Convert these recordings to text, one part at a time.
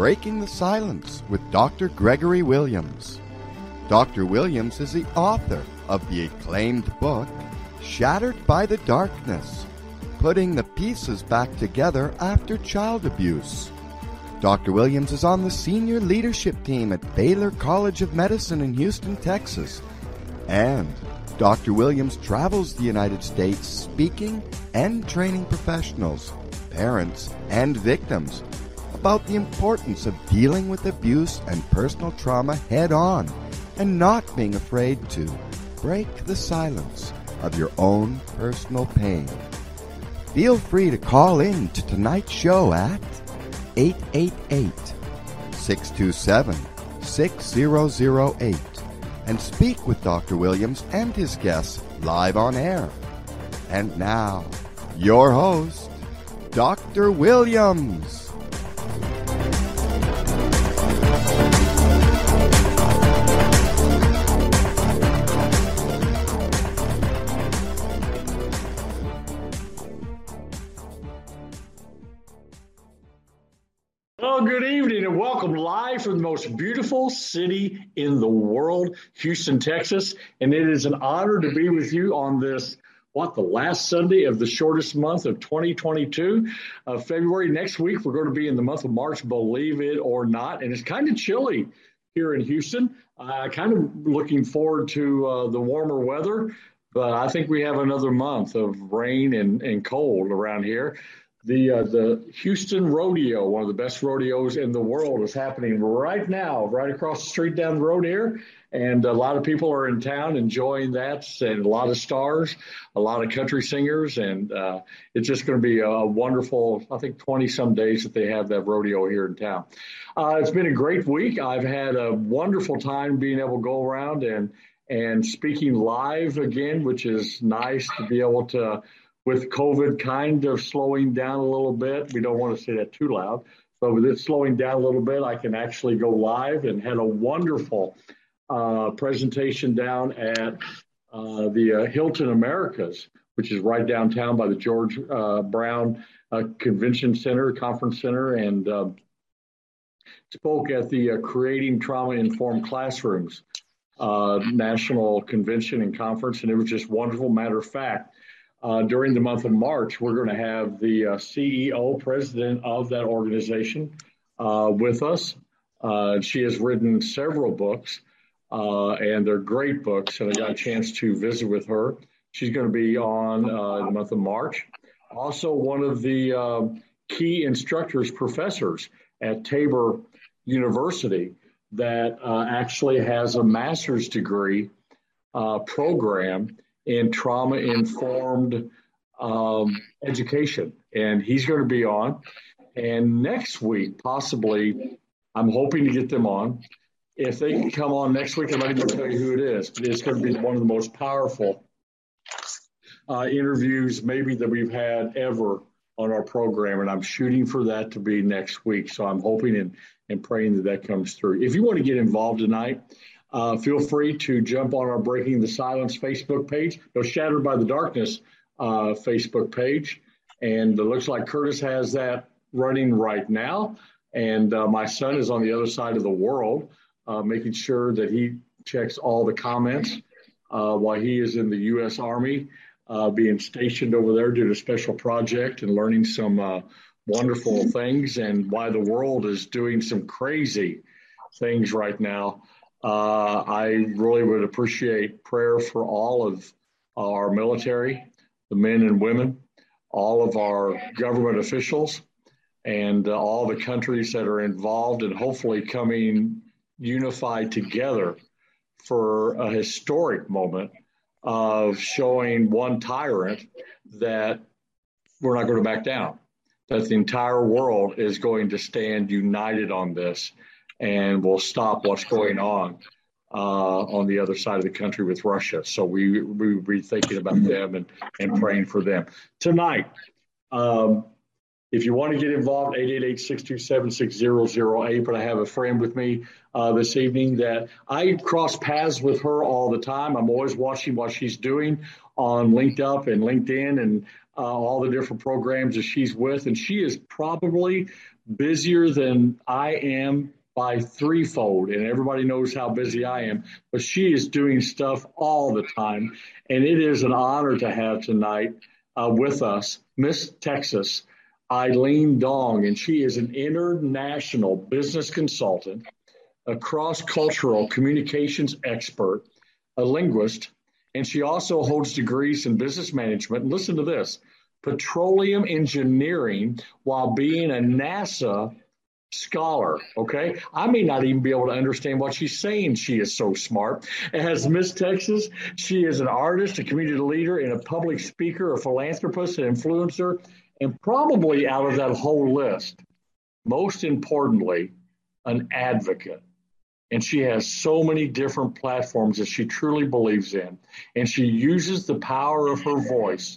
Breaking the Silence with Dr. Gregory Williams. Dr. Williams is the author of the acclaimed book, Shattered by the Darkness, Putting the Pieces Back Together After Child Abuse. Dr. Williams is on the senior leadership team at Baylor College of Medicine in Houston, Texas. And Dr. Williams travels the United States speaking and training professionals, parents, and victims about the importance of dealing with abuse and personal trauma head-on and not being afraid to break the silence of your own personal pain. Feel free to call in to tonight's show at 888-627-6008 and speak with Dr. Williams and his guests live on air. And now, your host, Dr. Williams. Well, good evening and welcome live from the most beautiful city in the world, Houston, Texas. And it is an honor to be with you on this, the last Sunday of the shortest month of 2022, February. Next week, we're going to be in the month of March, believe it or not. And it's kind of chilly here in Houston. Kind of looking forward to the warmer weather, but I think we have another month of rain and cold around here. The Houston Rodeo, one of the best rodeos in the world, is happening right now, right across the street down the road here. And a lot of people are in town enjoying that, and a lot of stars, a lot of country singers. And it's just going to be a wonderful, I think, 20-some days that they have that rodeo here in town. It's been a great week. I've had a wonderful time being able to go around and speaking live again, which is nice to be able to, with COVID kind of slowing down a little bit. We don't want to say that too loud, but with it slowing down a little bit, I can actually go live, and had a wonderful presentation down at the Hilton Americas, which is right downtown by the George Brown Convention Center, Conference Center, and spoke at the Creating Trauma-Informed Classrooms National Convention and Conference, and it was just wonderful. Matter of fact, during the month of March, we're going to have the CEO, president of that organization, with us. She has written several books, and they're great books, and I got a chance to visit with her. She's going to be on the month of March. Also, one of the key instructors, professors at Tabor University that actually has a master's degree program in trauma-informed education. And he's going to be on. And next week, possibly, I'm hoping to get them on. If they can come on next week, I'm not going to tell you who it is, but it's going to be one of the most powerful interviews maybe that we've had ever on our program. And I'm shooting for that to be next week. So I'm hoping and praying that comes through. If you want to get involved tonight, feel free to jump on our Breaking the Silence Facebook page, the Shattered by the Darkness Facebook page. And it looks like Curtis has that running right now. And my son is on the other side of the world, making sure that he checks all the comments while he is in the U.S. Army, being stationed over there doing a special project and learning some wonderful things, and why the world is doing some crazy things right now. I really would appreciate prayer for all of our military, the men and women, all of our government officials, and all the countries that are involved, and hopefully coming unified together for a historic moment of showing one tyrant that we're not going to back down, that the entire world is going to stand united on this, and we'll stop what's going on the other side of the country with Russia. So we be thinking about them and praying for them. Tonight, if you want to get involved, 888-627-6008. But I have a friend with me this evening that I cross paths with her all the time. I'm always watching what she's doing on LinkedIn and all the different programs that she's with. And she is probably busier than I am by threefold, and everybody knows how busy I am, but she is doing stuff all the time. And it is an honor to have tonight with us Miss Texas, Eileen Dong, and she is an international business consultant, a cross-cultural communications expert, a linguist, and she also holds degrees in business management. And listen to this, petroleum engineering, while being a NASA scholar. Okay. I may not even be able to understand what she's saying. She is so smart. As Miss Texas, she is an artist, a community leader, and a public speaker, a philanthropist, an influencer, and probably out of that whole list, most importantly, an advocate. And she has so many different platforms that she truly believes in. And she uses the power of her voice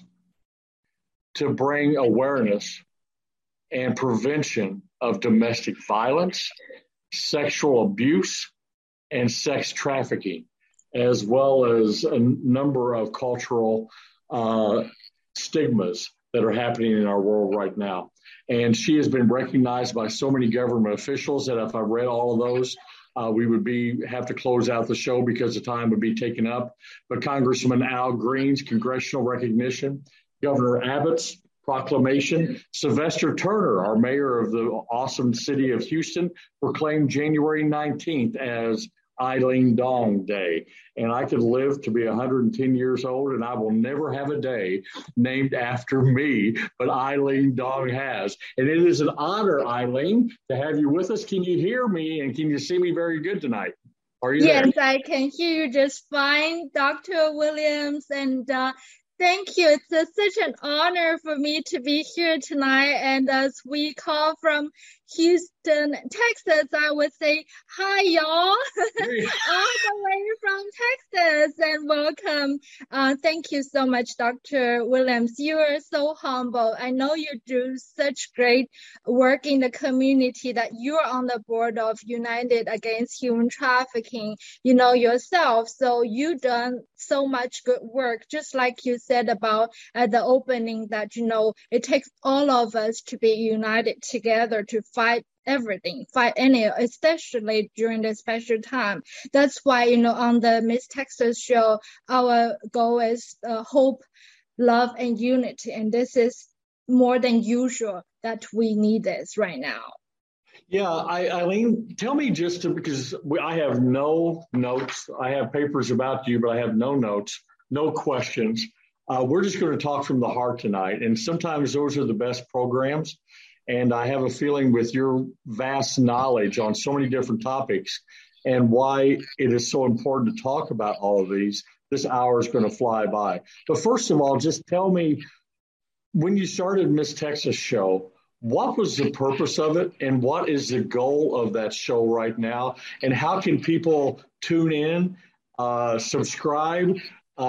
to bring awareness and prevention of domestic violence, sexual abuse, and sex trafficking, as well as a number of cultural stigmas that are happening in our world right now. And she has been recognized by so many government officials that if I read all of those, we would have to close out the show because the time would be taken up. But Congressman Al Green's congressional recognition, Governor Abbott's proclamation, Sylvester Turner, our mayor of the awesome city of Houston, proclaimed January 19th as Eileen Dong Day. And I could live to be 110 years old, and I will never have a day named after me, but Eileen Dong has. And it is an honor, Eileen, to have you with us. Can you hear me and can you see me very good tonight? Are you there? Yes, I can hear you just fine, Dr. Williams, and thank you. It's such an honor for me to be here tonight. And as we call from Houston, Texas, I would say, hi, y'all, all the way from Texas, and welcome. Thank you so much, Dr. Williams. You are so humble. I know you do such great work in the community that you're on the board of United Against Human Trafficking, yourself. So you've done so much good work, just like you said about at the opening that, it takes all of us to be united together to fight everything, especially during this special time. That's why, on the Miss Texas show, our goal is hope, love, and unity. And this is more than usual that we need this right now. Yeah, Eileen, tell me because I have no notes. I have papers about you, but I have no notes, no questions. We're just going to talk from the heart tonight. And sometimes those are the best programs. And I have a feeling with your vast knowledge on so many different topics and why it is so important to talk about all of these, this hour is going to fly by. But first of all, just tell me, when you started Miss Texas show, what was the purpose of it and what is the goal of that show right now? And how can people tune in, subscribe,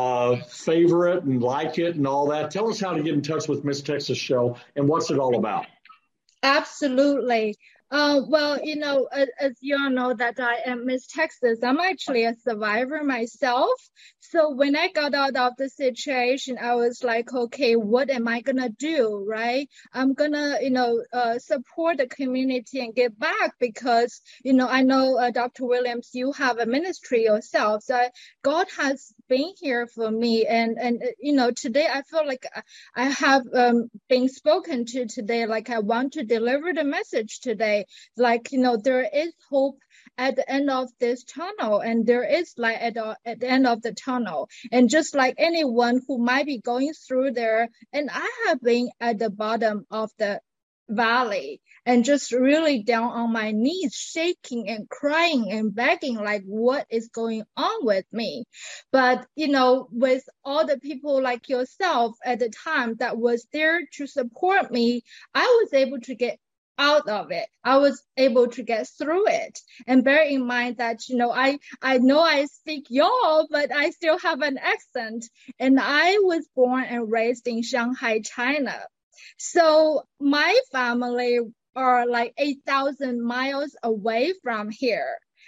favorite and like it and all that? Tell us how to get in touch with Miss Texas show and what's it all about. Absolutely. Well, as you all know that I am Miss Texas, I'm actually a survivor myself. So when I got out of the situation, I was like, okay, what am I going to do, right? I'm going to, support the community and give back because, I know, Dr. Williams, you have a ministry yourself. So God has been here for me. And today I feel like I have been spoken to today, like I want to deliver the message today. Like, there is hope at the end of this tunnel, and there is light at the end of the tunnel. And just like anyone who might be going through there, and I have been at the bottom of the valley and just really down on my knees, shaking and crying and begging, like, what is going on with me? But, with all the people like yourself at the time that was there to support me, I was able to get out of it. I was able to get through it. And bear in mind that, I know I speak y'all, but I still have an accent. And I was born and raised in Shanghai, China. So my family are like 8,000 miles away from here.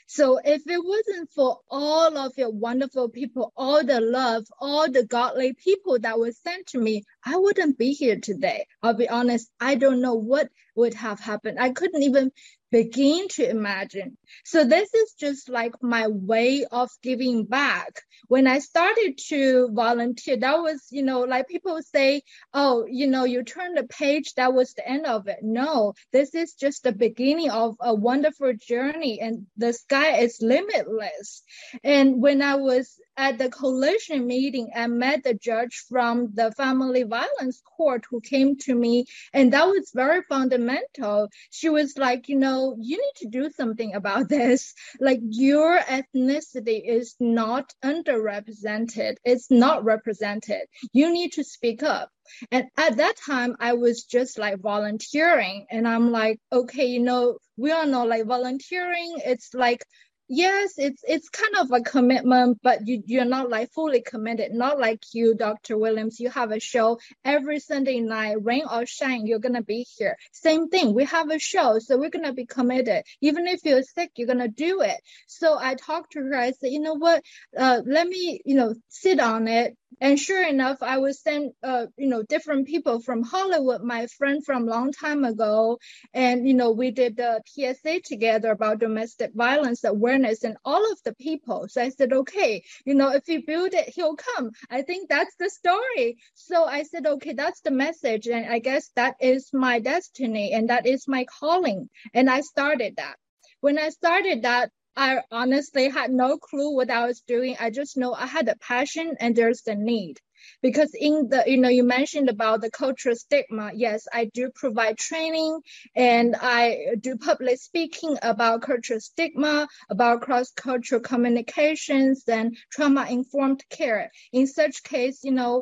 So if it wasn't for all of your wonderful people, all the love, all the godly people that were sent to me, I wouldn't be here today. I'll be honest, I don't know what would have happened. I couldn't even begin to imagine. So this is just like my way of giving back. When I started to volunteer, that was, like people say, oh, you turn the page, that was the end of it. No, this is just the beginning of a wonderful journey, and the sky is limitless. And when I was at the coalition meeting, I met the judge from the family violence court who came to me, and that was very fundamental. She was like, you need to do something about this. Like, your ethnicity is not underrepresented. It's not represented. You need to speak up. And at that time, I was just like volunteering, and I'm like, okay, we all know like volunteering, it's like, yes, it's kind of a commitment, but you're not like fully committed. Not like you, Dr. Williams, you have a show every Sunday night, rain or shine, you're going to be here. Same thing, we have a show, so we're going to be committed. Even if you're sick, you're going to do it. So I talked to her, I said, you know what, let me, sit on it. And sure enough, I was sent, different people from Hollywood, my friend from a long time ago. And, we did the PSA together about domestic violence awareness and all of the people. So I said, okay, if you build it, he'll come. I think that's the story. So I said, okay, that's the message. And I guess that is my destiny and that is my calling. And I started that. When I started that, I honestly had no clue what I was doing. I just know I had a passion and there's the need. Because in the, you mentioned about the cultural stigma. Yes, I do provide training and I do public speaking about cultural stigma, about cross-cultural communications and trauma-informed care. In such case, you're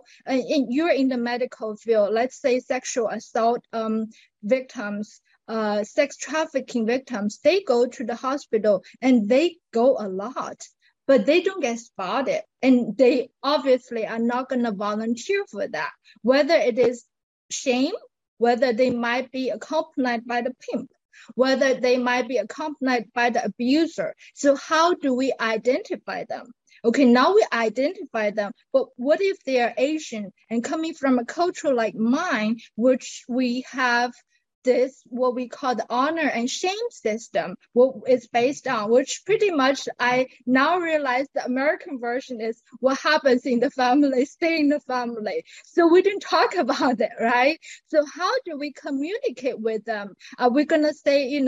in the medical field, let's say sexual assault victims, sex trafficking victims, they go to the hospital and they go a lot, but they don't get spotted. And they obviously are not going to volunteer for that, whether it is shame, whether they might be accompanied by the pimp, whether they might be accompanied by the abuser. So how do we identify them? Okay, now we identify them, but what if they are Asian and coming from a culture like mine, which we have this, what we call the honor and shame system, what it's based on, which pretty much I now realize the American version is what happens in the family, stay in the family. So we didn't talk about it, right? So how do we communicate with them? Are we going to say,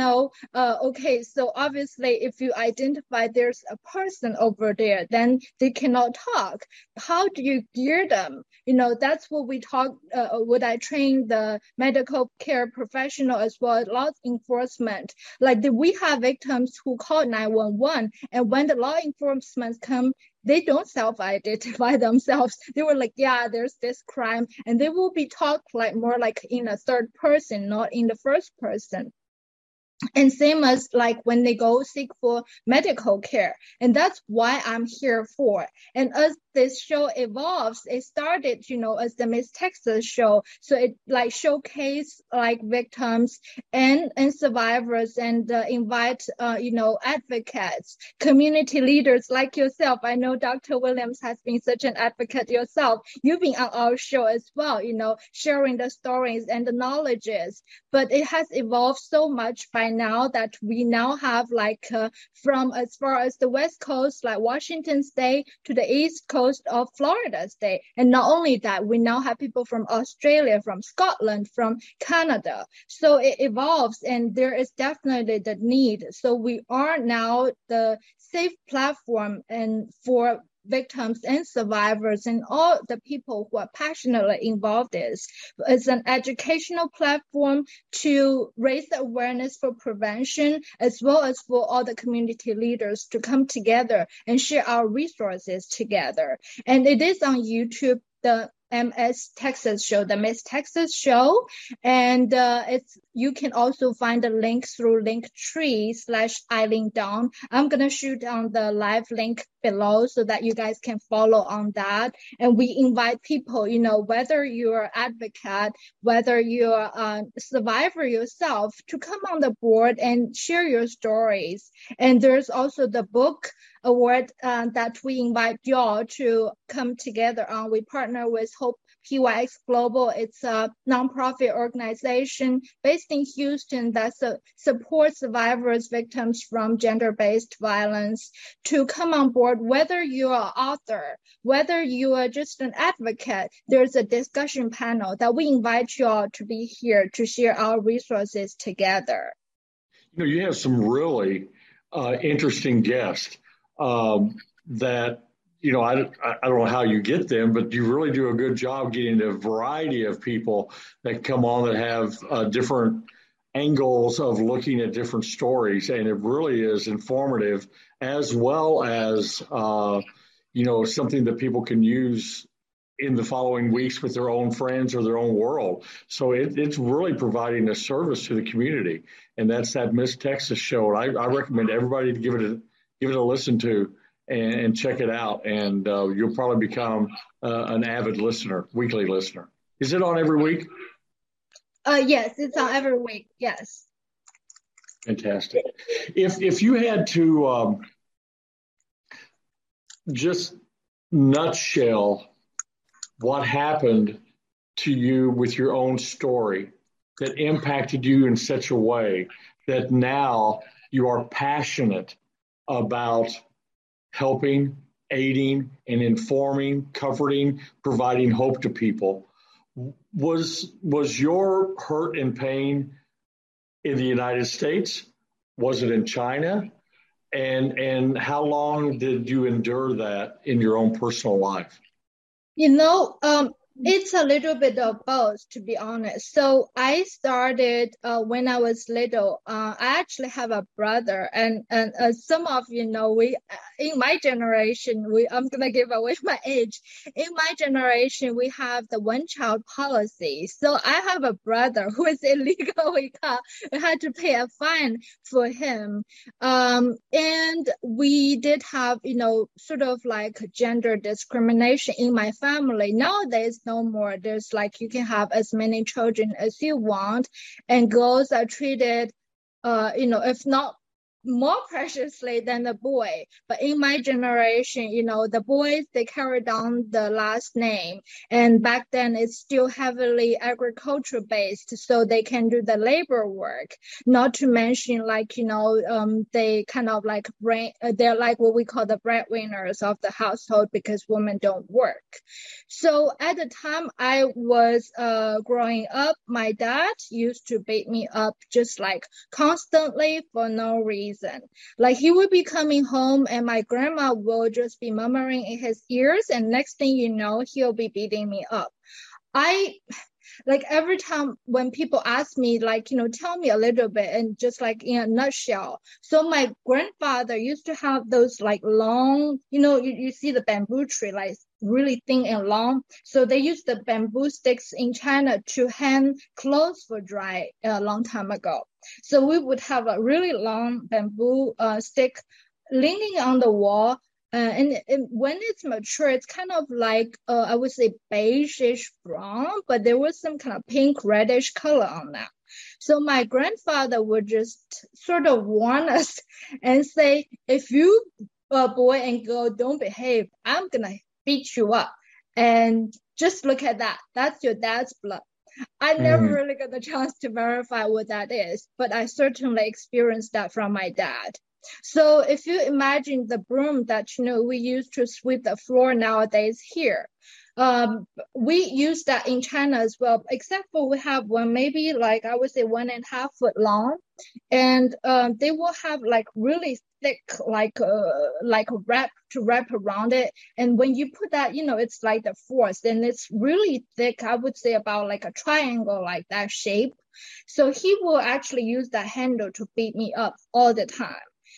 okay, so obviously if you identify there's a person over there, then they cannot talk. How do you gear them? That's what we talk, what I train the medical care professional as well as law enforcement. Like we have victims who call 911, and when the law enforcement come, they don't self-identify themselves. They were like, yeah, there's this crime, and they will be talked like more like in a third person, not in the first person. And same as like when they go seek for medical care. And that's why I'm here for. And as this show evolves, it started, as the Miss Texas show. So it like showcase like victims and survivors and invite, advocates, community leaders like yourself. I know Dr. Williams has been such an advocate yourself. You've been on our show as well, sharing the stories and the knowledges. But it has evolved so much by now that we now have like from as far as the West Coast, like Washington State, to the East Coast of Florida State. And not only that, we now have people from Australia, from Scotland, from Canada. So it evolves, and there is definitely the need. So we are now the safe platform and for victims and survivors and all the people who are passionately involved is an educational platform to raise the awareness for prevention, as well as for all the community leaders to come together and share our resources together. And it is on YouTube. The MS Texas show, the Miss Texas show. And you can also find the link through Linktree/Eileen Dawn. I'm going to shoot on the live link below so that you guys can follow on that. And we invite people, whether you're an advocate, whether you're a survivor yourself, to come on the board and share your stories. And there's also the book award that we invite y'all to come together on. We partner with Hope PYX Global. It's a nonprofit organization based in Houston that supports survivors, victims from gender-based violence, to come on board. Whether you're an author, whether you are just an advocate, there's a discussion panel that we invite you all to be here to share our resources together. You have some really interesting guests that, I don't know how you get them, but you really do a good job getting a variety of people that come on that have different angles of looking at different stories. And it really is informative, as well as, something that people can use in the following weeks with their own friends or their own world. So it's really providing a service to the community. And that's that Miss Texas show. And I recommend everybody to give it a listen to and check it out. And you'll probably become an avid listener, weekly listener. Is it on every week? Yes, it's on every week. Yes. Fantastic. If you had to just nutshell what happened to you with your own story that impacted you in such a way that now you are passionate about helping, aiding, and informing, comforting, providing hope to people. Was your hurt and pain in the United States? Was it in China? And how long did you endure that in your own personal life? It's a little bit of both, to be honest. So I started when I was little. I actually have a brother, and some of we in my generation, I'm gonna give away my age. In my generation, we have the one-child policy. So I have a brother who is illegal. We had to pay a fine for him, and we did have sort of like gender discrimination in my family. Nowadays, no more. There's you can have as many children as you want, and girls are treated, if not more preciously than the boy. But in my generation, the boys, they carry down the last name. And back then it's still heavily agriculture based, so they can do the labor work. Not to mention they kind of they're like what we call the breadwinners of the household, because women don't work. So at the time I was growing up, my dad used to beat me up just constantly for no reason. He would be coming home and my grandma will just be murmuring in his ears, and next thing you know, he'll be beating me up. Every time when people ask me, tell me a little bit, and just in a nutshell. So my grandfather used to have those long, you see the bamboo tree, really thin and long. So they used the bamboo sticks in China to hang clothes for dry a long time ago. So we would have a really long bamboo stick leaning on the wall. And when it's mature, it's kind of I would say beige-ish brown, but there was some kind of pink reddish color on that. So my grandfather would just sort of warn us and say, if you, boy and girl, don't behave, I'm going to beat you up. And just look at that. That's your dad's blood. I never really got the chance to verify what that is, but I certainly experienced that from my dad. So if you imagine the broom that we use to sweep the floor nowadays here, we use that in China as well, except for we have one maybe I would say 1.5 foot long, and they will have really thick wrap to wrap around it. And when you put that, it's like the force, and it's really thick. I would say about a triangle, that shape. So he will actually use that handle to beat me up all the time.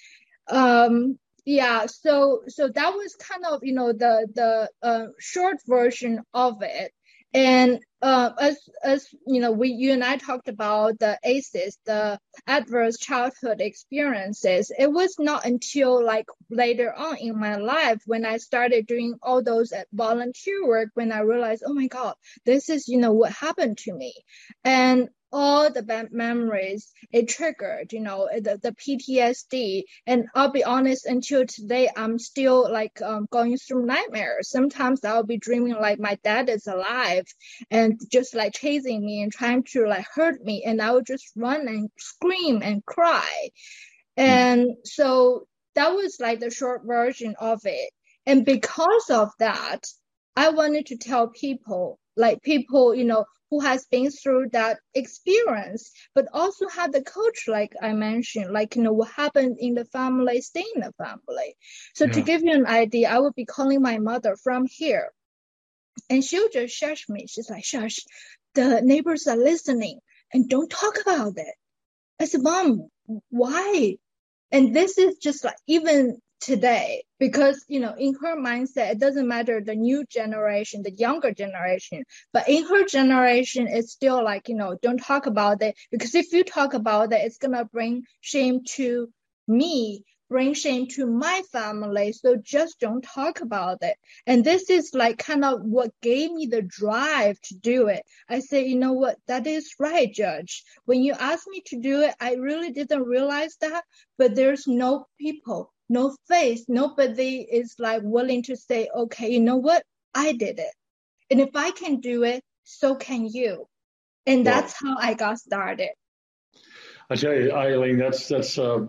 Yeah, so that was kind of the short version of it. And as you know, you and I talked about the ACEs, the adverse childhood experiences. It was not until like later on in my life when I started doing all those volunteer work when I realized, oh my God, this is, you know, what happened to me. And all the bad memories it triggered, you know, the PTSD. And I'll be honest, until today, I'm still like going through nightmares. Sometimes I'll be dreaming like my dad is alive and just like chasing me and trying to like hurt me. And I would just run and scream and cry. And so that was like the short version of it. And because of that, I wanted to tell people, you know, who has been through that experience, but also have the coach, like I mentioned, like, you know, what happened in the family, stay in the family. So to give you an idea, I would be calling my mother from here and she'll just shush me. She's like, shush, the neighbors are listening and don't talk about it. I said, Mom, why? And this is just like, even today, because, you know, in her mindset, it doesn't matter the new generation, the younger generation, but in her generation, it's still like, you know, don't talk about it, because if you talk about it, it's going to bring shame to me, bring shame to my family. So just don't talk about it. And this is like kind of what gave me the drive to do it. I say, you know what, that is right, Judge. When you asked me to do it, I really didn't realize that, but there's no people, no face, nobody is like willing to say, okay, you know what, I did it. And if I can do it, so can you. And that's how I got started. I tell you, Eileen, that's a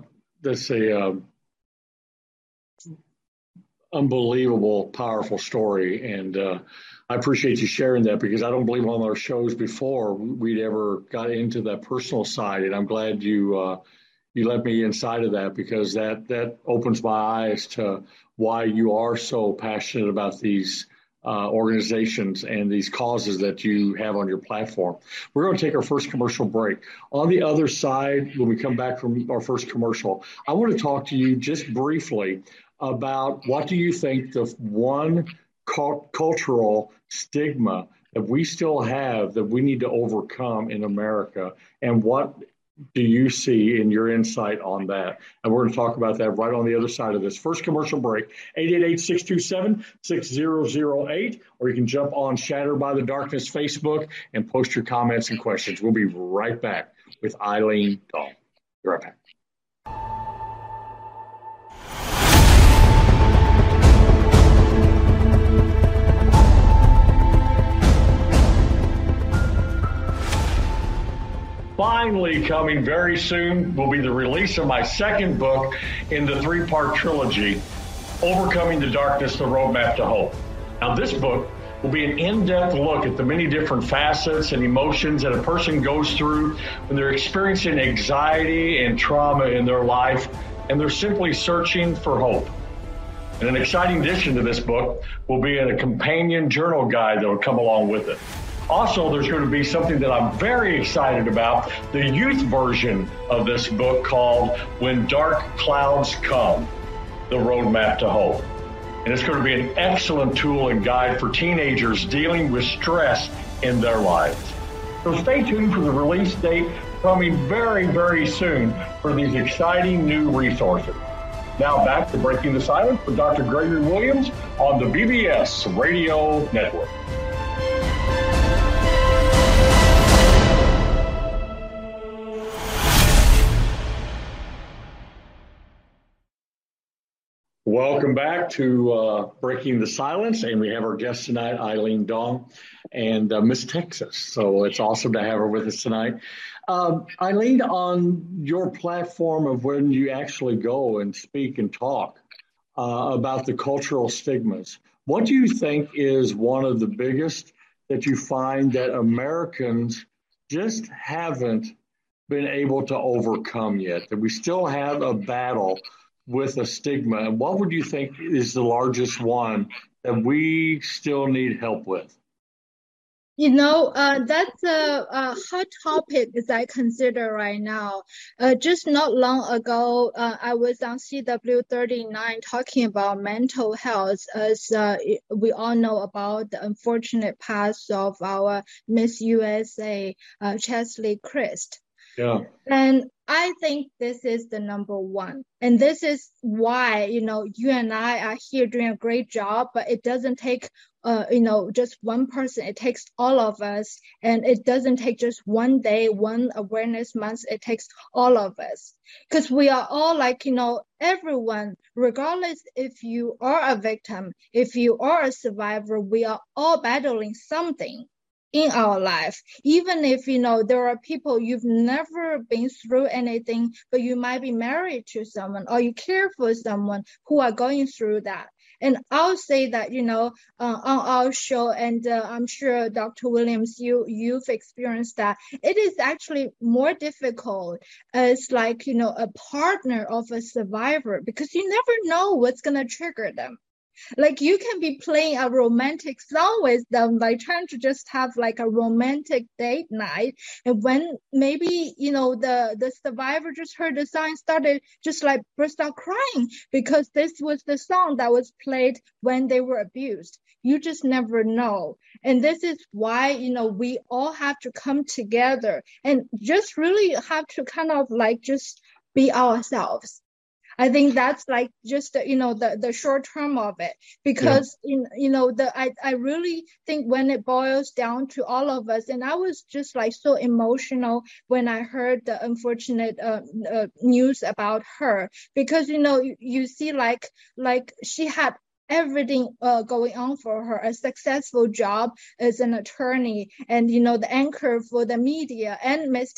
unbelievable, powerful story. And I appreciate you sharing that, because I don't believe on our shows before we'd ever got into that personal side. And I'm glad you let me inside of that, because that opens my eyes to why you are so passionate about these organizations and these causes that you have on your platform. We're going to take our first commercial break. On the other side, when we come back from our first commercial, I want to talk to you just briefly about what do you think the one cultural stigma that we still have that we need to overcome in America, and what do you see in your insight on that? And we're going to talk about that right on the other side of this first commercial break. 888-627-6008, or you can jump on Shattered by the Darkness Facebook and post your comments and questions. We'll be right back with Eileen Dong. Be right back. Finally coming very soon will be the release of my second book in the 3-part trilogy, Overcoming the Darkness, The Roadmap to Hope. Now, this book will be an in-depth look at the many different facets and emotions that a person goes through when they're experiencing anxiety and trauma in their life, and they're simply searching for hope. And an exciting addition to this book will be a companion journal guide that will come along with it. Also, there's going to be something that I'm very excited about, the youth version of this book called When Dark Clouds Come, The Roadmap to Hope. And it's going to be an excellent tool and guide for teenagers dealing with stress in their lives. So stay tuned for the release date coming very, very soon for these exciting new resources. Now back to Breaking the Silence with Dr. Gregory Williams on the BBS Radio Network. Welcome back to Breaking the Silence, and we have our guest tonight, Eileen Dong, and Miss Texas. So it's awesome to have her with us tonight. Eileen, on your platform of when you actually go and speak and talk about the cultural stigmas, what do you think is one of the biggest that you find that Americans just haven't been able to overcome yet, that we still have a battle with a stigma? And what would you think is the largest one that we still need help with? That's a hot topic as I consider right now. Just not long ago, I was on CW39 talking about mental health, as we all know about the unfortunate pass of our Miss USA, Chesley Christ. Yeah. And I think this is the number one. And this is why, you and I are here doing a great job, but it doesn't take, just one person. It takes all of us. And it doesn't take just one day, one awareness month. It takes all of us. Because we are all like, everyone, regardless if you are a victim, if you are a survivor, we are all battling something in our life. Even if, there are people you've never been through anything, but you might be married to someone or you care for someone who are going through that. And I'll say that, on our show, and I'm sure Dr. Williams, you've experienced that. It is actually more difficult as like, a partner of a survivor, because you never know what's going to trigger them. Like you can be playing a romantic song with them, like trying to just have like a romantic date night. And when maybe, the survivor just heard the song and started just like burst out crying because this was the song that was played when they were abused. You just never know. And this is why, we all have to come together and just really have to kind of like just be ourselves. I think that's like just the short term of it, because I really think when it boils down to all of us, and I was just like so emotional when I heard the unfortunate news about her, because you see like she had everything going on for her, a successful job as an attorney, and the anchor for the media and Miss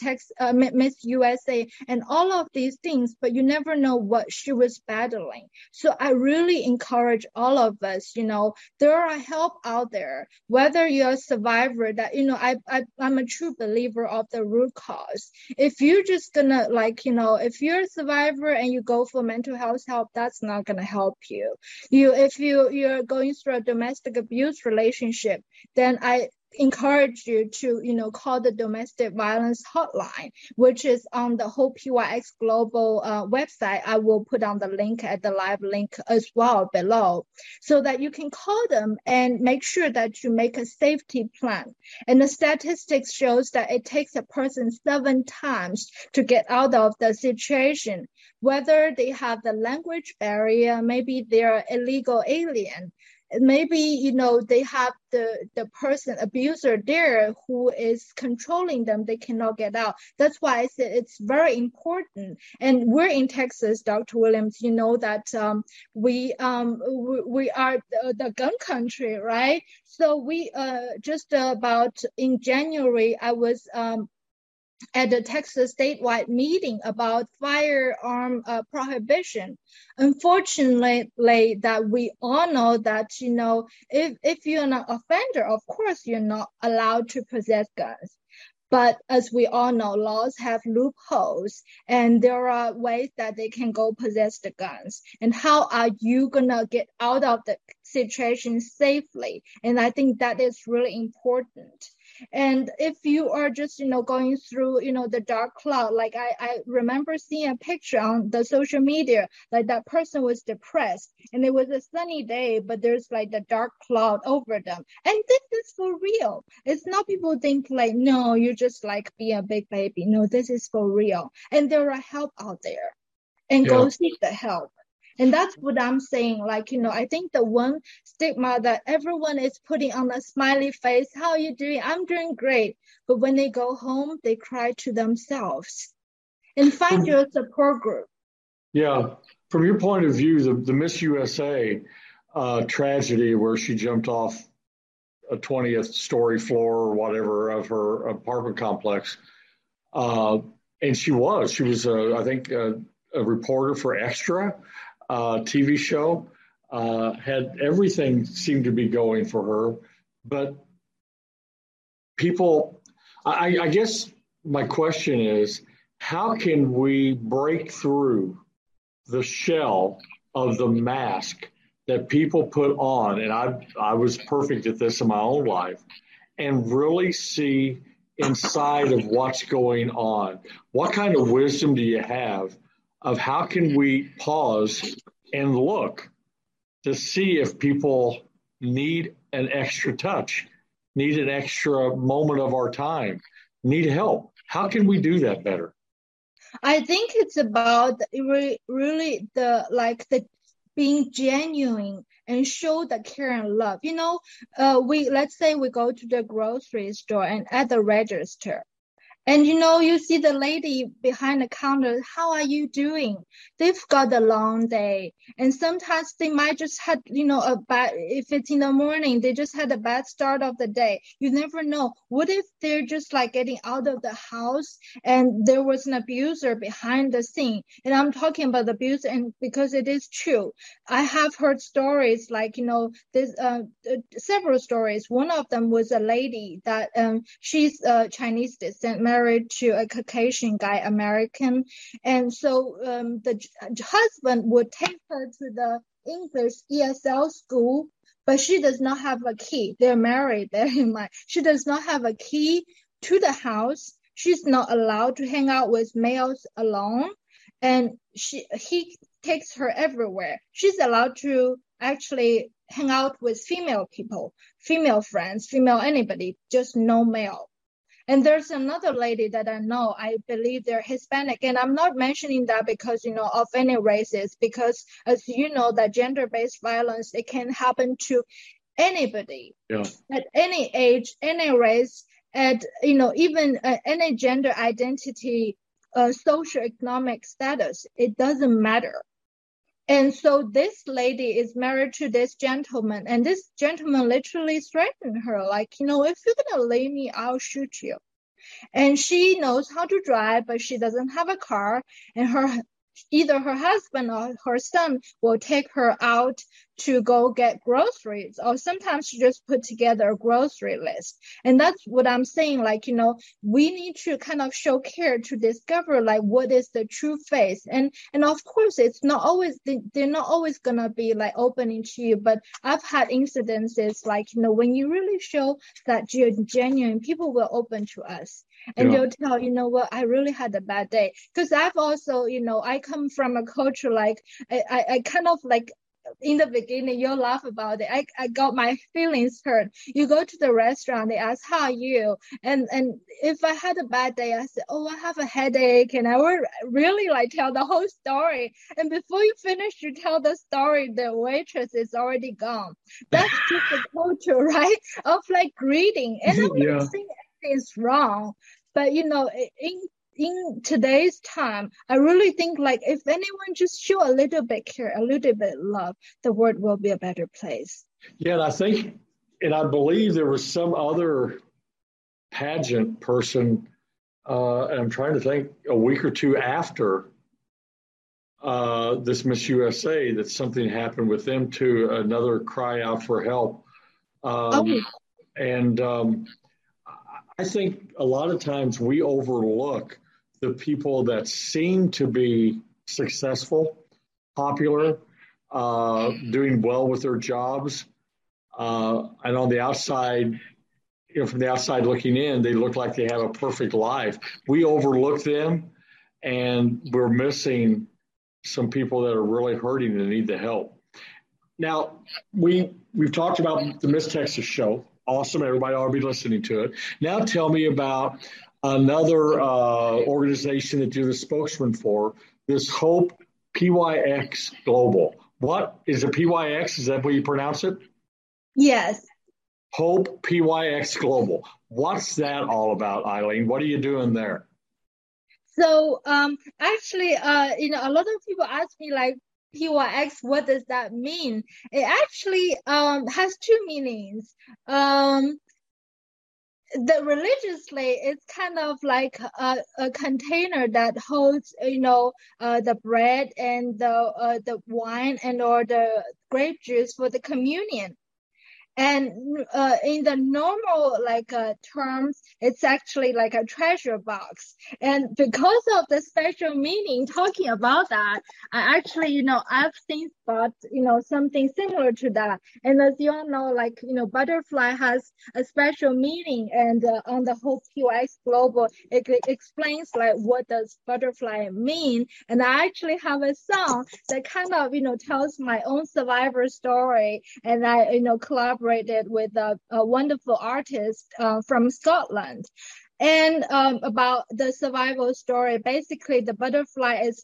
USA and all of these things, but you never know what she was battling. So I really encourage all of us, there are help out there, whether you're a survivor, that I'm a true believer of the root cause. If you're just gonna if you're a survivor and you go for mental health help, that's not gonna help you. If you're going through a domestic abuse relationship, then I encourage you to call the domestic violence hotline, which is on the whole PYX Global website. I will put on the link at the live link as well below, so that you can call them and make sure that you make a safety plan. And the statistics shows that it takes a person 7 times to get out of the situation, whether they have the language barrier, maybe they're illegal alien, maybe they have the person abuser there who is controlling them, they cannot get out. That's why I said it's very important. And we're in Texas, Dr. Williams, that we are the gun country, right? So we just about in January, I was at the Texas statewide meeting about firearm prohibition. Unfortunately, that we all know that, if you're an offender, of course, you're not allowed to possess guns. But as we all know, laws have loopholes, and there are ways that they can go possess the guns. And how are you going to get out of the situation safely? And I think that is really important. And if you are just, going through, the dark cloud, like I remember seeing a picture on the social media, like that person was depressed and it was a sunny day, but there's like the dark cloud over them. And this is for real. It's not people think like, no, you're just like being a big baby. No, this is for real. And there are help out there, and go seek the help. And that's what I'm saying. Like, I think the one stigma that everyone is putting on a smiley face, how are you doing? I'm doing great. But when they go home, they cry to themselves. And find your support group. Yeah. From your point of view, the Miss USA tragedy where she jumped off a 20th story floor or whatever of her apartment complex. And she was, I think, a reporter for Extra. TV show, had everything seemed to be going for her, but people, I guess my question is, how can we break through the shell of the mask that people put on? And I was perfect at this in my own life, and really see inside of what's going on. What kind of wisdom do you have of how can we pause and look to see if people need an extra touch, need an extra moment of our time, need help? How can we do that better? I think it's about really the being genuine and show the care and love. Let's say we go to the grocery store and at the register. And you see the lady behind the counter, how are you doing? They've got a long day. And sometimes they might just had, if it's in the morning, they just had a bad start of the day. You never know. What if they're just like getting out of the house and there was an abuser behind the scene? And I'm talking about abuse, and because it is true. I have heard stories like, there's several stories. One of them was a lady that she's Chinese descent, married to a Caucasian guy, American. And so the husband would take her to the English ESL school, but she does not have a key. They're married, bear in mind. She does not have a key to the house. She's not allowed to hang out with males alone. And he takes her everywhere. She's allowed to actually hang out with female people, female friends, female anybody, just no male. And there's another lady that I know, I believe they're Hispanic. And I'm not mentioning that because, of any races, because as you know, that gender-based violence, it can happen to anybody at any age, any race, at, even any gender identity, socioeconomic status. It doesn't matter. And so this lady is married to this gentleman, and this gentleman literally threatened her, like, if you're going to leave me, I'll shoot you. And she knows how to drive, but she doesn't have a car, and either her husband or her son will take her out to go get groceries, or sometimes she just put together a grocery list. And that's what I'm saying, like, we need to kind of show care to discover, like, what is the true face. And of course, it's not always, they're not always gonna be like opening to you, but I've had incidences like, when you really show that you're genuine, people will open to us. And they'll tell, what, I really had a bad day. Because I've also, I come from a culture like, I kind of like, in the beginning, you'll laugh about it. I got my feelings hurt. You go to the restaurant, they ask, how are you? And if I had a bad day, I said, oh, I have a headache. And I would really like tell the whole story. And before you finish to tell the story, the waitress is already gone. That's just the culture, right? Of like greeting. And I'm not saying anything is wrong. But, in today's time, I really think like if anyone just show a little bit care, a little bit love, the world will be a better place. Yeah, and I think, and I believe there was some other pageant person, and I'm trying to think, a week or two after this Miss USA, that something happened with them too, another cry out for help. And I think a lot of times we overlook the people that seem to be successful, popular, doing well with their jobs. And on the outside, from the outside looking in, they look like they have a perfect life. We overlook them, and we're missing some people that are really hurting and need the help. Now, we've talked about the Miss Texas show. Awesome. Everybody ought to be listening to it. Now tell me about another organization that you're the spokesman for, this Hope PYX Global. What is it? PYX? Is that what you pronounce it? Yes. Hope PYX Global. What's that all about, Eileen? What are you doing there? So actually, a lot of people ask me like, PYX, what does that mean? It actually has two meanings. The religiously, it's kind of like a container that holds, the bread and the wine and or the grape juice for the communion. And in the normal terms, it's actually like a treasure box. And because of the special meaning talking about that, I actually, I've since thought, something similar to that. And as you all know, butterfly has a special meaning. And on the whole PYX Global, it explains what does butterfly mean. And I actually have a song that kind of, tells my own survivor story. And I, collaborated with a wonderful artist from Scotland. And about the survival story, basically the butterfly is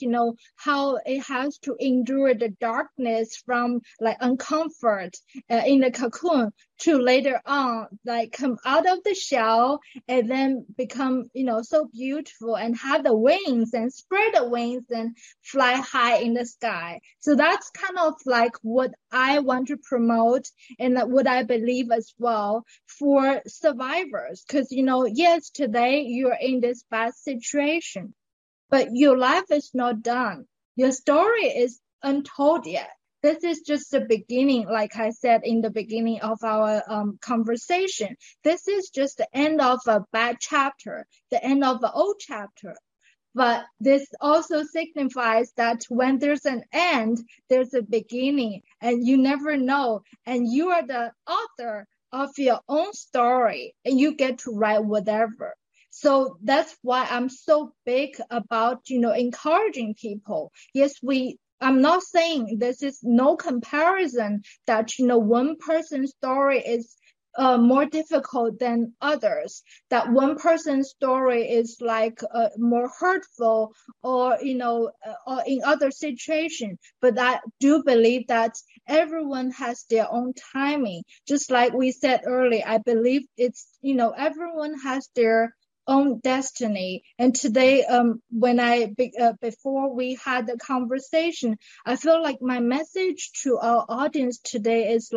how it has to endure the darkness from uncomfort in the cocoon to later on come out of the shell and then become so beautiful and have the wings and spread the wings and fly high in the sky. So that's kind of what I want to promote and what I believe as well for survivors, because yes, today you're in this bad situation, but your life is not done. Your story is untold yet. This is just the beginning, like I said in the beginning of our conversation. This is just the end of a bad chapter, the end of an old chapter. But this also signifies that when there's an end, there's a beginning, and you never know. And you are the author of your own story, and you get to write whatever. So that's why I'm so big about, encouraging people. Yes, I'm not saying this is no comparison that, one person's story is more difficult than others, that one person's story is more hurtful or, or in other situations. But I do believe that everyone has their own timing. Just like we said earlier, I believe it's, everyone has their own destiny. And today, when before we had the conversation, I feel like my message to our audience today is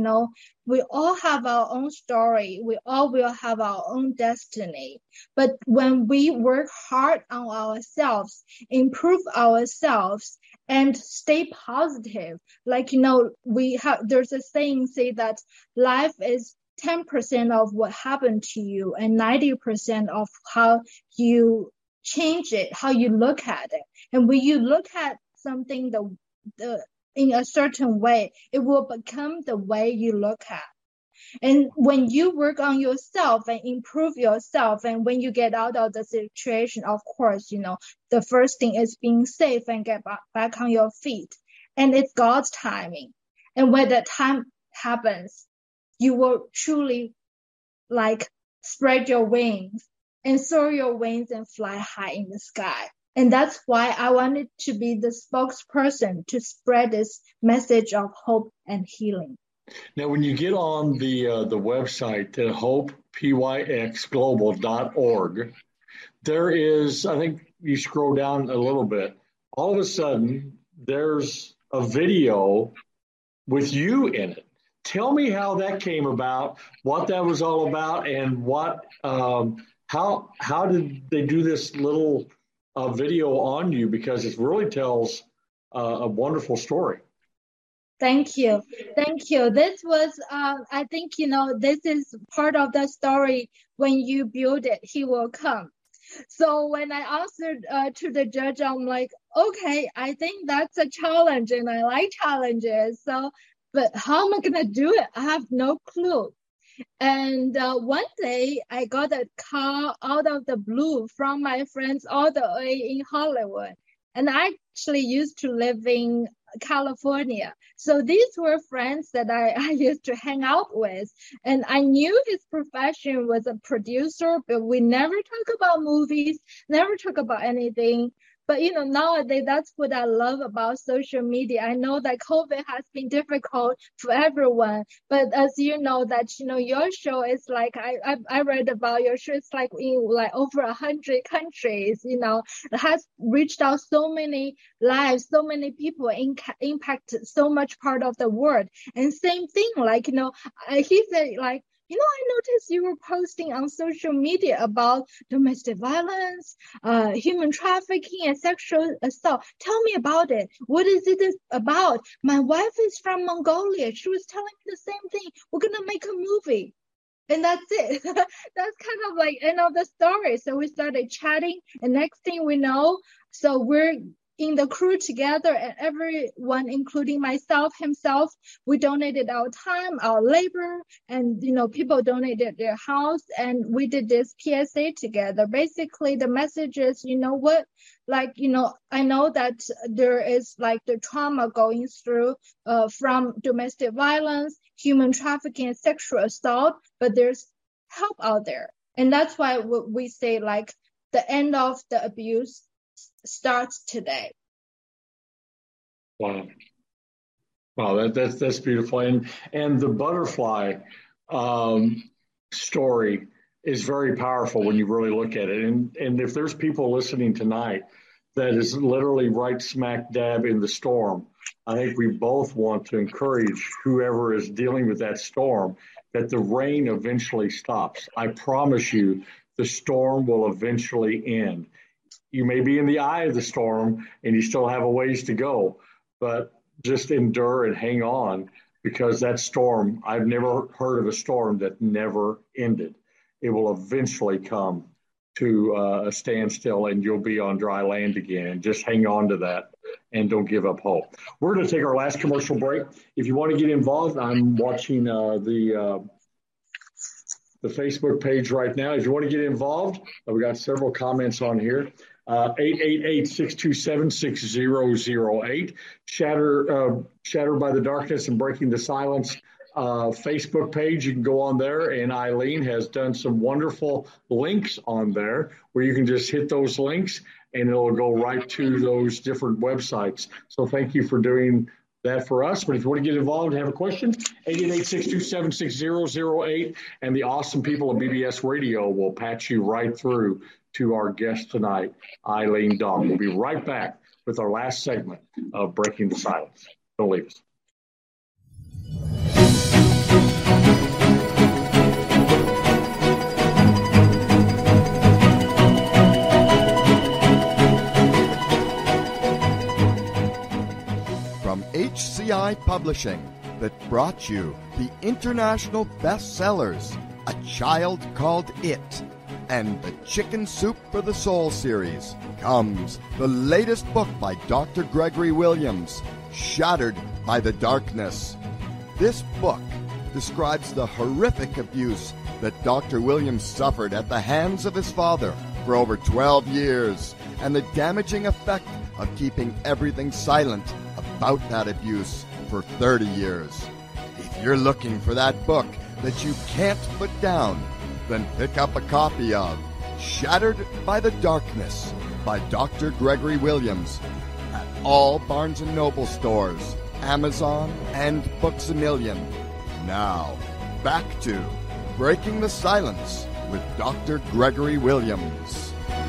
we all have our own story. We all will have our own destiny. But when we work hard on ourselves, improve ourselves, and stay positive, there's a saying say that life is 10% of what happened to you and 90% of how you change it, how you look at it. And when you look at something in a certain way, it will become the way you look at. And when you work on yourself and improve yourself, and when you get out of the situation, of course, the first thing is being safe and get back on your feet. And it's God's timing. And when that time happens, you will truly spread your wings and soar your wings and fly high in the sky. And that's why I wanted to be the spokesperson to spread this message of hope and healing. Now, when you get on the website, hopepyxglobal.org, there is, I think you scroll down a little bit, all of a sudden there's a video with you in it. Tell me how that came about, what that was all about, and what how did they do this little video on you, because it really tells a wonderful story. Thank you. This was, I think, this is part of the story. When you build it, he will come. So when I answered to the judge, I'm like, okay, I think that's a challenge, and I like challenges. But how am I going to do it? I have no clue. And one day I got a call out of the blue from my friends all the way in Hollywood. And I actually used to live in California. So these were friends that I used to hang out with. And I knew his profession was a producer, but we never talk about movies, never talk about anything. But, nowadays, that's what I love about social media. I know that COVID has been difficult for everyone. But as you know, that, your show is I read about your show. It's in over 100 countries, it has reached out so many lives, so many people, impact so much part of the world. And same thing, he said, I noticed you were posting on social media about domestic violence, human trafficking, and sexual assault. Tell me about it. What is it about? My wife is from Mongolia. She was telling me the same thing. We're going to make a movie. And that's it. That's kind of like end of the story. So we started chatting, and next thing we know, so we're in the crew together, and everyone, including myself, himself, we donated our time, our labor, and people donated their house, and we did this PSA together. Basically, the message is, I know that there is like the trauma going through from domestic violence, human trafficking, and sexual assault, but there's help out there. And that's why we say like the end of the abuse starts today. Wow, that's beautiful, and the butterfly story is very powerful when you really look at it. And if there's people listening tonight that is literally right smack dab in the storm, I think we both want to encourage whoever is dealing with that storm that the rain eventually stops. I promise you, the storm will eventually end. You may be in the eye of the storm and you still have a ways to go, but just endure and hang on, because that storm, I've never heard of a storm that never ended. It will eventually come to a standstill and you'll be on dry land again. Just hang on to that and don't give up hope. We're going to take our last commercial break. If you want to get involved, I'm watching the Facebook page right now. If you want to get involved, we got several comments on here. 888-627-6008. Shattered by the Darkness and Breaking the Silence Facebook page. You can go on there, and Eileen has done some wonderful links on there where you can just hit those links and it'll go right to those different websites. So thank you for doing that for us. But if you want to get involved and have a question, 888-627-6008, and the awesome people of BBS Radio will patch you right through to our guest tonight, Eileen Dong. We'll be right back with our last segment of Breaking the Silence. Don't leave us. From HCI Publishing, that brought you the international bestsellers, A Child Called It, and the Chicken Soup for the Soul series, comes the latest book by Dr. Gregory Williams, Shattered by the Darkness. This book describes the horrific abuse that Dr. Williams suffered at the hands of his father for over 12 years, and the damaging effect of keeping everything silent about that abuse for 30 years. If you're looking for that book that you can't put down, then pick up a copy of Shattered by the Darkness by Dr. Gregory Williams at all Barnes & Noble stores, Amazon, and Books A Million. Now, back to Breaking the Silence with Dr. Gregory Williams.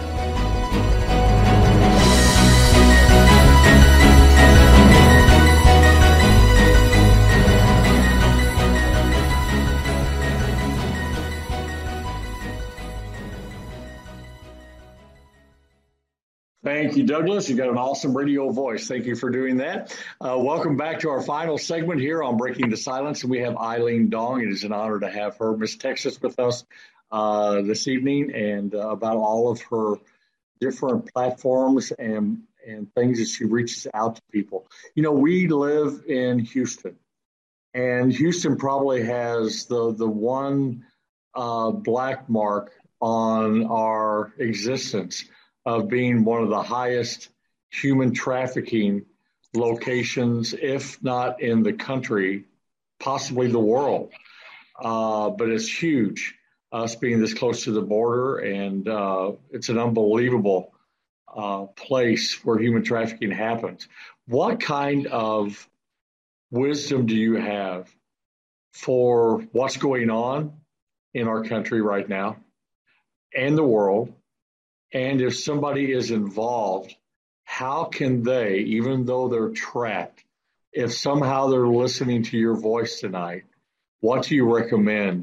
Thank you, Douglas. You got an awesome radio voice. Thank you for doing that. Welcome back to our final segment here on Breaking the Silence. And we have Eileen Dong. It is an honor to have her, Miss Texas, with us this evening, and about all of her different platforms and things that she reaches out to people. You know, we live in Houston, and Houston probably has the one black mark on our existence of being one of the highest human trafficking locations, if not in the country, possibly the world. But it's huge, us being this close to the border, and it's an unbelievable place where human trafficking happens. What kind of wisdom do you have for what's going on in our country right now and the world? And if somebody is involved, how can they, even though they're trapped, if somehow they're listening to your voice tonight, what do you recommend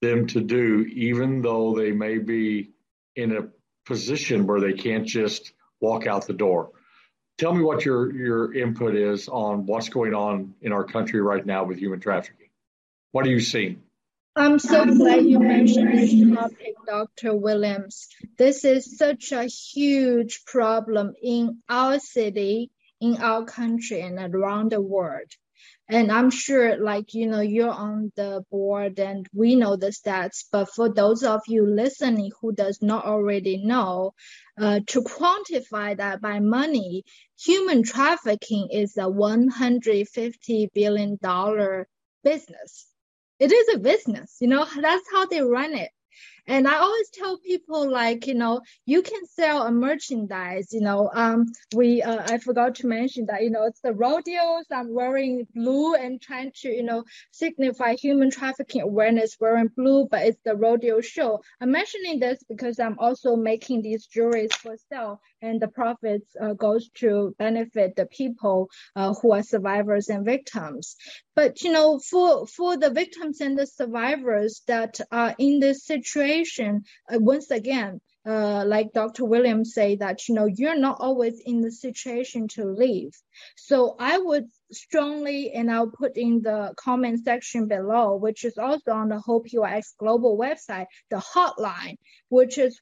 them to do, even though they may be in a position where they can't just walk out the door. Tell me what your input is on what's going on in our country right now with human trafficking. What are you seeing? I'm so glad you mentioned this topic, Dr. Williams. This is such a huge problem in our city, in our country, and around the world. And I'm sure, you're on the board and we know the stats, but for those of you listening who does not already know, to quantify that by money, human trafficking is a $150 billion business. It is a business, that's how they run it. And I always tell people, you can sell a merchandise, I forgot to mention that, it's the rodeos. I'm wearing blue and trying to, signify human trafficking awareness wearing blue, but it's the rodeo show. I'm mentioning this because I'm also making these jewelries for sale, and the profits goes to benefit the people who are survivors and victims. But, for the victims and the survivors that are in this situation, once again, like Dr. Williams say that, you're not always in the situation to leave. So I would strongly, and I'll put in the comment section below, which is also on the Hope UX Global website, the hotline, which is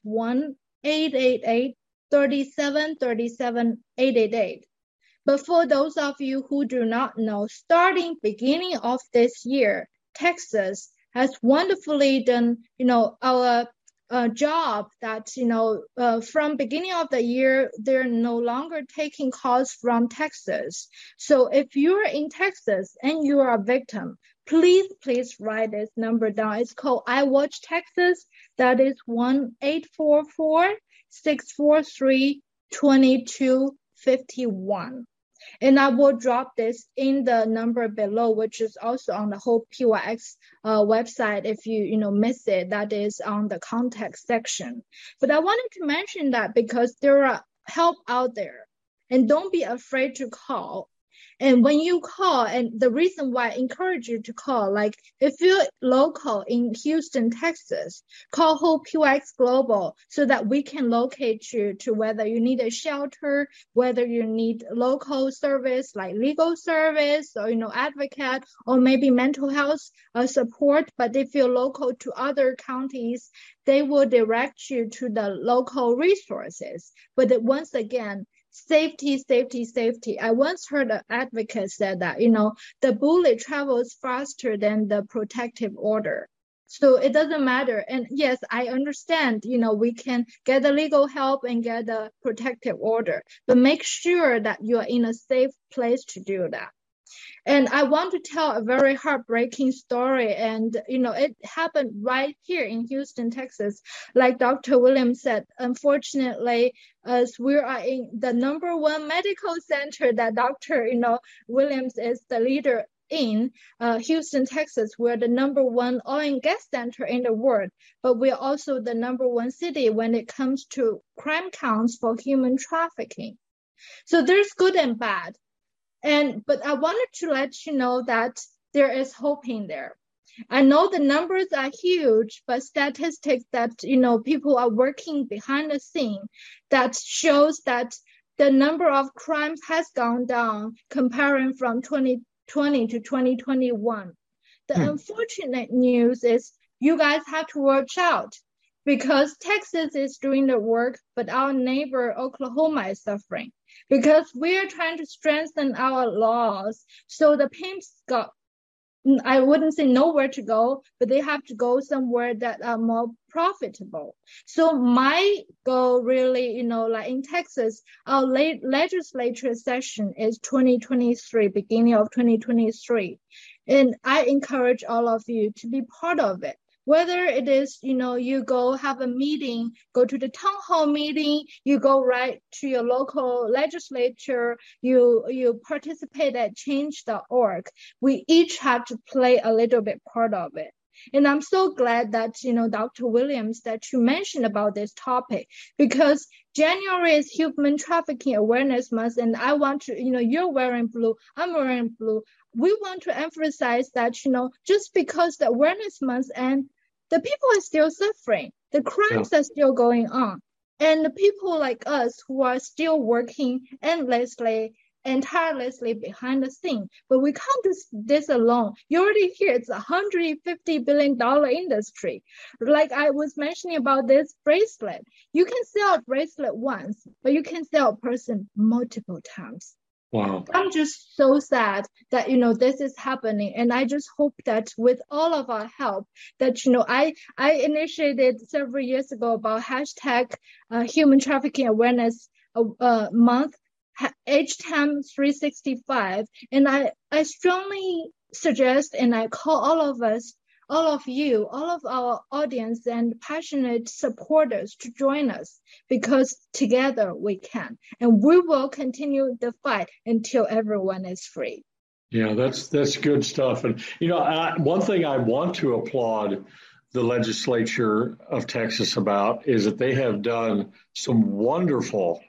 1-888-3737-888. But for those of you who do not know, starting beginning of this year, Texas has wonderfully done, our job that, from beginning of the year, they're no longer taking calls from Texas. So if you're in Texas and you are a victim, please write this number down. It's called I Watch Texas. That is 1-844-643-2251. And I will drop this in the number below, which is also on the Hope PYX website. If you miss it, that is on the contact section. But I wanted to mention that because there are help out there, and don't be afraid to call. And when you call, and the reason why I encourage you to call, if you're local in Houston, Texas, call Hope UX Global so that we can locate you to whether you need a shelter, whether you need local service like legal service or, advocate, or maybe mental health support. But if you're local to other counties, they will direct you to the local resources. But once again, safety. I once heard an advocate said that, the bullet travels faster than the protective order. So it doesn't matter. And yes, I understand, we can get the legal help and get the protective order, but make sure that you're in a safe place to do that. And I want to tell a very heartbreaking story. And, it happened right here in Houston, Texas. Like Dr. Williams said, unfortunately, as we are in the number one medical center that Dr. Williams is the leader in, Houston, Texas, we're the number one oil and gas center in the world, but we're also the number one city when it comes to crime counts for human trafficking. So there's good and bad. But I wanted to let you know that there is hope in there. I know the numbers are huge, but statistics that, people are working behind the scene that shows that the number of crimes has gone down comparing from 2020 to 2021. The unfortunate news is you guys have to watch out because Texas is doing the work, but our neighbor Oklahoma is suffering. Because we are trying to strengthen our laws, so the pimps got, I wouldn't say nowhere to go, but they have to go somewhere that are more profitable. So my goal really, in Texas, our legislature session is 2023, beginning of 2023. And I encourage all of you to be part of it. Whether it is, you go have a meeting, go to the town hall meeting, you go right to your local legislature, you participate at change.org. We each have to play a little bit part of it. And I'm so glad that, Dr. Williams, that you mentioned about this topic, because January is Human Trafficking Awareness Month, and I want to, you're wearing blue, I'm wearing blue. We want to emphasize that, just because the awareness month and the people are still suffering. The crimes are still going on. And the people like us who are still working endlessly and tirelessly behind the scene. But we can't do this alone. You already hear it's $150 billion industry. Like I was mentioning about this bracelet. You can sell a bracelet once, but you can sell a person multiple times. Wow. I'm just so sad that, this is happening. And I just hope that with all of our help that, I initiated several years ago about hashtag human trafficking awareness month, HTAM 365. And I strongly suggest and I call all of us, all of you, all of our audience and passionate supporters to join us, because together we can. And we will continue the fight until everyone is free. Yeah, that's good stuff. And, one thing I want to applaud the legislature of Texas about is that they have done some wonderful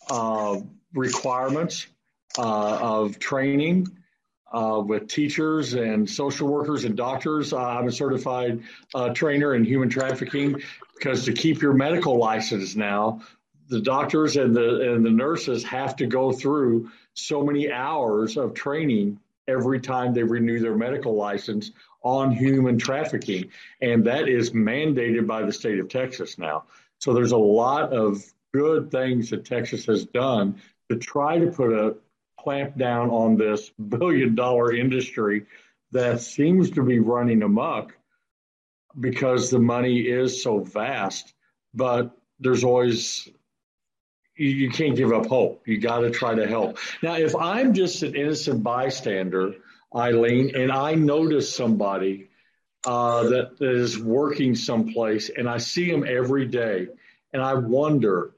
requirements of training with teachers and social workers and doctors. I'm a certified trainer in human trafficking, because to keep your medical license now, the doctors and the nurses have to go through so many hours of training every time they renew their medical license on human trafficking. And that is mandated by the state of Texas now. So there's a lot of good things that Texas has done to try to put a clamp down on this billion-dollar industry that seems to be running amok because the money is so vast. But there's always, you can't give up hope. You got to try to help. Now, if I'm just an innocent bystander, Eileen, and I notice somebody that is working someplace and I see them every day and I wonder,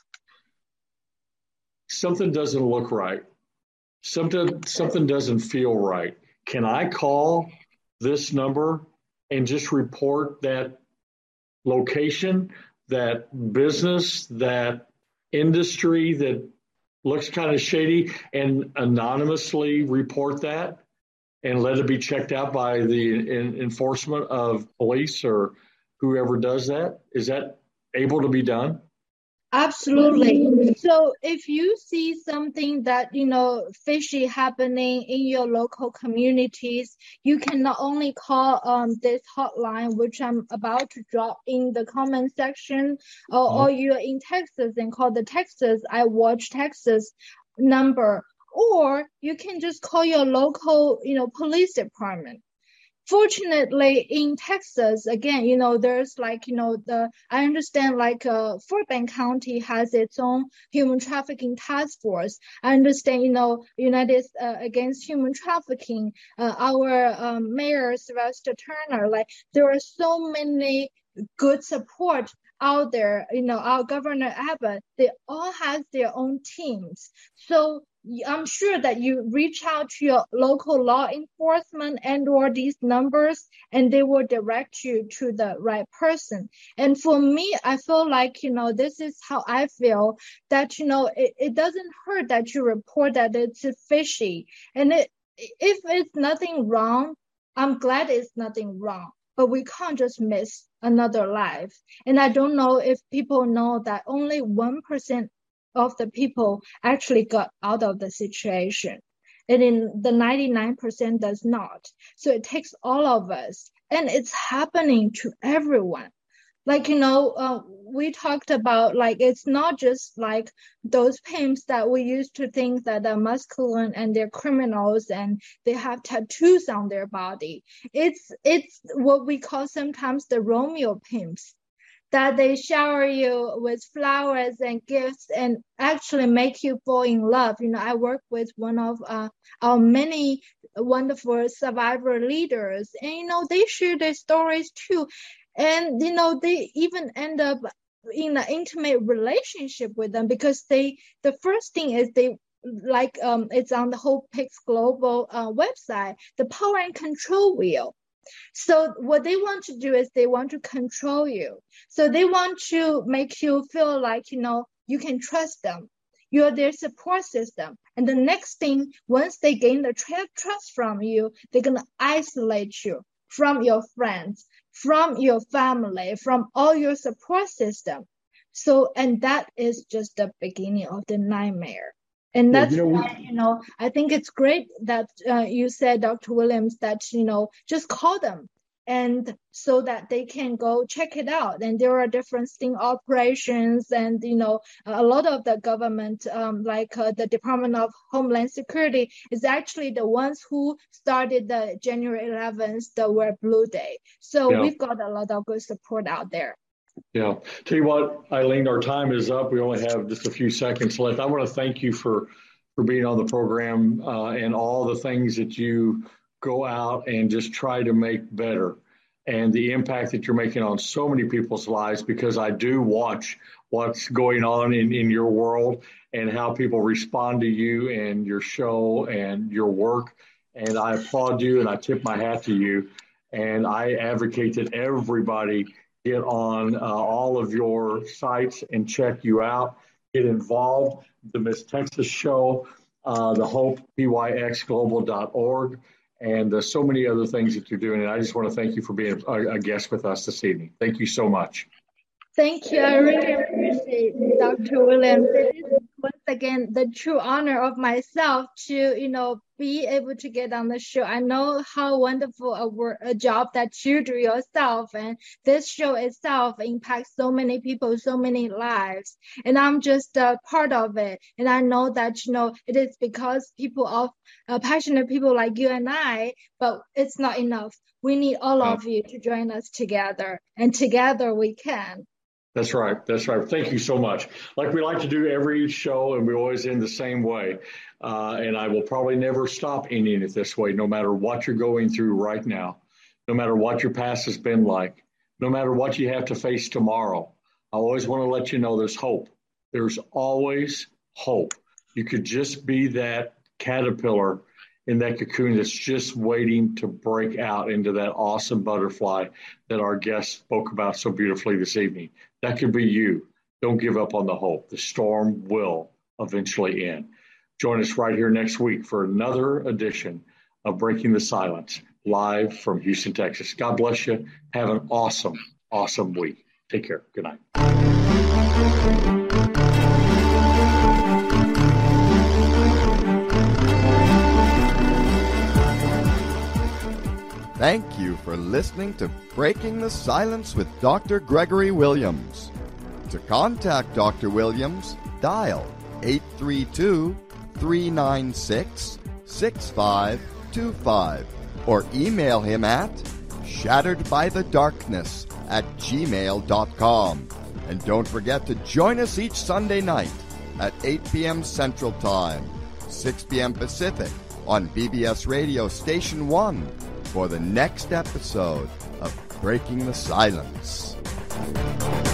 something doesn't look right. Something doesn't feel right. Can I call this number and just report that location, that business, that industry that looks kind of shady, and anonymously report that and let it be checked out by the enforcement of police or whoever does that? Is that able to be done? Absolutely. So if you see something that, fishy happening in your local communities, you can not only call this hotline, which I'm about to drop in the comment section, or you're in Texas and call the Texas I Watch Texas number, or you can just call your local, police department. Fortunately, in Texas, again, there's I understand Fort Bend County has its own human trafficking task force. I understand, United Against Human Trafficking, our Mayor Sylvester Turner, there are so many good support out there, our Governor Abbott, they all have their own teams. So I'm sure that you reach out to your local law enforcement and or these numbers, and they will direct you to the right person. And for me, I feel like, this is how I feel, that, it doesn't hurt that you report that it's fishy. And if it's nothing wrong, I'm glad it's nothing wrong. But we can't just miss another life. And I don't know if people know that only 1% of the people actually got out of the situation. And in the 99% does not. So it takes all of us. And it's happening to everyone. We talked about, it's not just those pimps that we used to think that are masculine and they're criminals and they have tattoos on their body. It's what we call sometimes the Romeo pimps, that they shower you with flowers and gifts and actually make you fall in love. I work with one of our many wonderful survivor leaders, and, they share their stories too. And, they even end up in an intimate relationship with them because the first thing is it's on the Hope Picks Global website, the power and control wheel. So what they want to do is they want to control you. So they want to make you feel like, you can trust them. You're their support system. And the next thing, once they gain the trust from you, they're going to isolate you. from your friends, from your family, from all your support system. So, and that is just the beginning of the nightmare. And that's why, I think it's great that you said, Dr. Williams, that, just call them, and so that they can go check it out. And there are different sting operations, and, a lot of the government, like the Department of Homeland Security, is actually the ones who started the January 11th, the Wear Blue Day. So we've got a lot of good support out there. Yeah. Tell you what, Eileen, our time is up. We only have just a few seconds left. I want to thank you for being on the program and all the things that you go out and just try to make better, and the impact that you're making on so many people's lives, because I do watch what's going on in your world and how people respond to you and your show and your work. And I applaud you and I tip my hat to you. And I advocate that everybody get on all of your sites and check you out, get involved. The Miss Texas Show, the Hope, pyxglobal.org, and so many other things that you're doing. And I just want to thank you for being a guest with us this evening. Thank you so much. Thank you. I really appreciate it, Dr. Williams. It is once again the true honor of myself to, be able to get on the show. I know how wonderful a job that you do yourself, and this show itself impacts so many people, so many lives. And I'm just a part of it. And I know that, it is because people of passionate people like you and I, but it's not enough. We need all of you to join us together, and together we can. That's right. That's right. Thank you so much. Like we like to do every show, and we always end the same way. And I will probably never stop ending it this way, no matter what you're going through right now, no matter what your past has been like, no matter what you have to face tomorrow. I always want to let you know there's hope. There's always hope. You could just be that caterpillar in that cocoon that's just waiting to break out into that awesome butterfly that our guest spoke about so beautifully this evening. That could be you. Don't give up on the hope. The storm will eventually end. Join us right here next week for another edition of Breaking the Silence, live from Houston, Texas. God bless you. Have an awesome, awesome week. Take care. Good night. Thank you for listening to Breaking the Silence with Dr. Gregory Williams. To contact Dr. Williams, dial 832-396-6525 or email him at shatteredbythedarkness@gmail.com. And don't forget to join us each Sunday night at 8 p.m. Central Time, 6 p.m. Pacific on BBS Radio Station 1 for the next episode of Breaking the Silence.